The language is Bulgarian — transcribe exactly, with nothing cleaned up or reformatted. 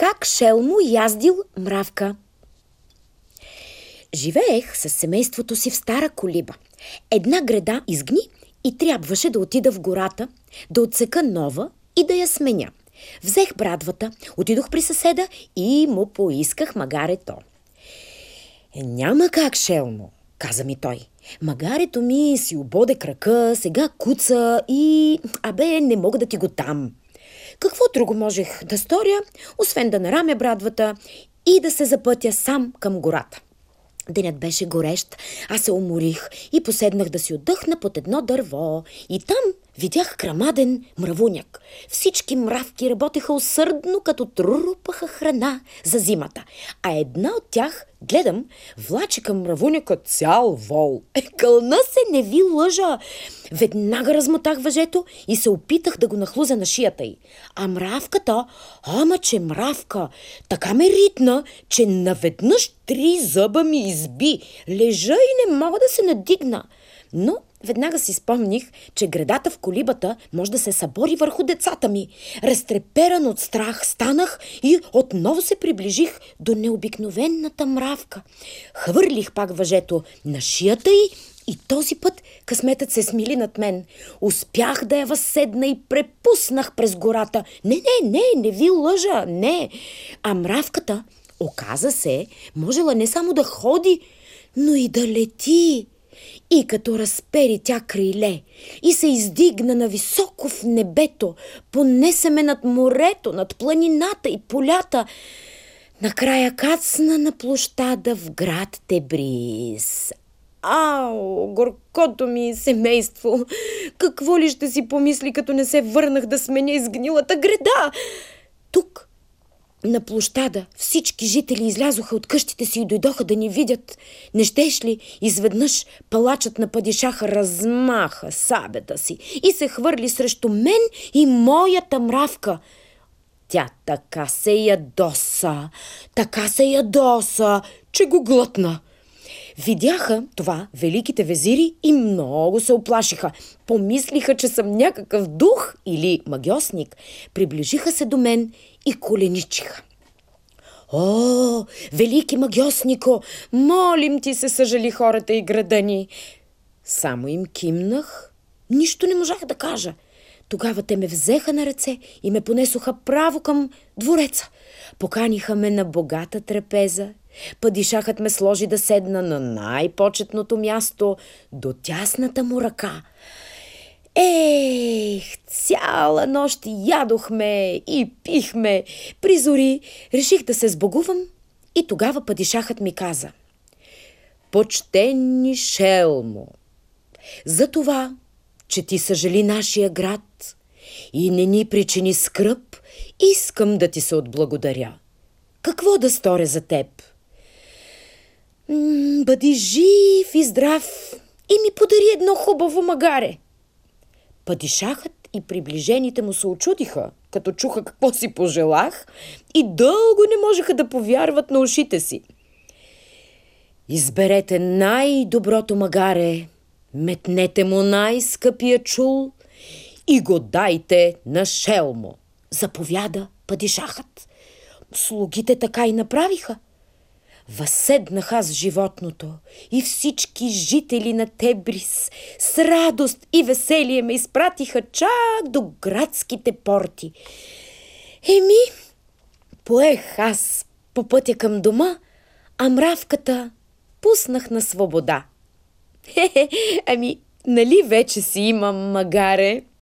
Как Шелмо яздил мравка. Живеех с семейството си в стара колиба. Една греда изгни и трябваше да отида в гората, да отсека нова и да я сменя. Взех брадвата, отидох при съседа и му поисках магарето. Е, няма как, Шелмо, каза ми той. Магарето ми си ободе крака, сега куца и... Абе, не мога да ти го дам. Какво друго можех да сторя, освен да нарамя брадвата и да се запътя сам към гората. Денят беше горещ, аз се уморих и поседнах да си отдъхна под едно дърво. И там видях грамаден мравуняк. Всички мравки работеха усърдно, като трупаха храна за зимата. А една от тях, гледам, влачи към мравуняка цял вол. Е, кълна се, не ви лъжа. Веднага размотах въжето и се опитах да го нахлуза на шията й. А мравката, ама че мравка, така ме ритна, че наведнъж три зъба ми изби. Лежа и не мога да се надигна. Но веднага си спомних, че гредата в колибата може да се събори върху децата ми. Разтреперан от страх станах и отново се приближих до необикновената мравка. Хвърлих пак въжето на шията й и този път късметът се смили над мен. Успях да я възседна и препуснах през гората. Не, не, не, не ви лъжа, не. А мравката, оказа се, можела не само да ходи, но и да лети. И като разпери тя криле и се издигна нависоко в небето, понесе ме над морето, над планината и полята. Накрая кацна на площада в град Тебриз. Ау, горкото ми семейство! Какво ли ще си помисли, като не се върнах да сменя изгнилата греда? Тук, на площада, всички жители излязоха от къщите си и дойдоха да ни видят. Не щеш ли, изведнъж палачът на падишаха размаха сабята си и се хвърли срещу мен и моята мравка. Тя така се ядоса, така се ядоса, че го глътна. Видяха това великите везири и много се оплашиха. Помислиха, че съм някакъв дух или магьосник. Приближиха се до мен и коленичиха. О, велики магьоснико, молим ти се, съжали хората и града ни. Само им кимнах, нищо не можах да кажа. Тогава те ме взеха на ръце и ме понесоха право към двореца. Поканиха ме на богата трапеза. Падишахът ме сложи да седна на най-почетното място до тясната му ръка. Ех, цяла нощ ядохме и пихме. При зори реших да се сбогувам и тогава падишахът ми каза: почтени Шелмо, за това, че ти съжали нашия град и не ни причини скръб, искам да ти се отблагодаря. Какво да сторя за теб? М- бъди жив и здрав и ми подари едно хубаво магаре. Падишахът и приближените му се очудиха, като чуха какво си пожелах, и дълго не можеха да повярват на ушите си. Изберете най-доброто магаре, метнете му най-скъпия чул и го дайте на Шелмо, заповяда падишахът. Слугите така и направиха. Възседнах аз животното и всички жители на Тебриз с радост и веселие ме изпратиха чак до градските порти. Еми, поех аз по пътя към дома, а мравката пуснах на свобода. Хе-хе, ами, нали вече си имам магаре?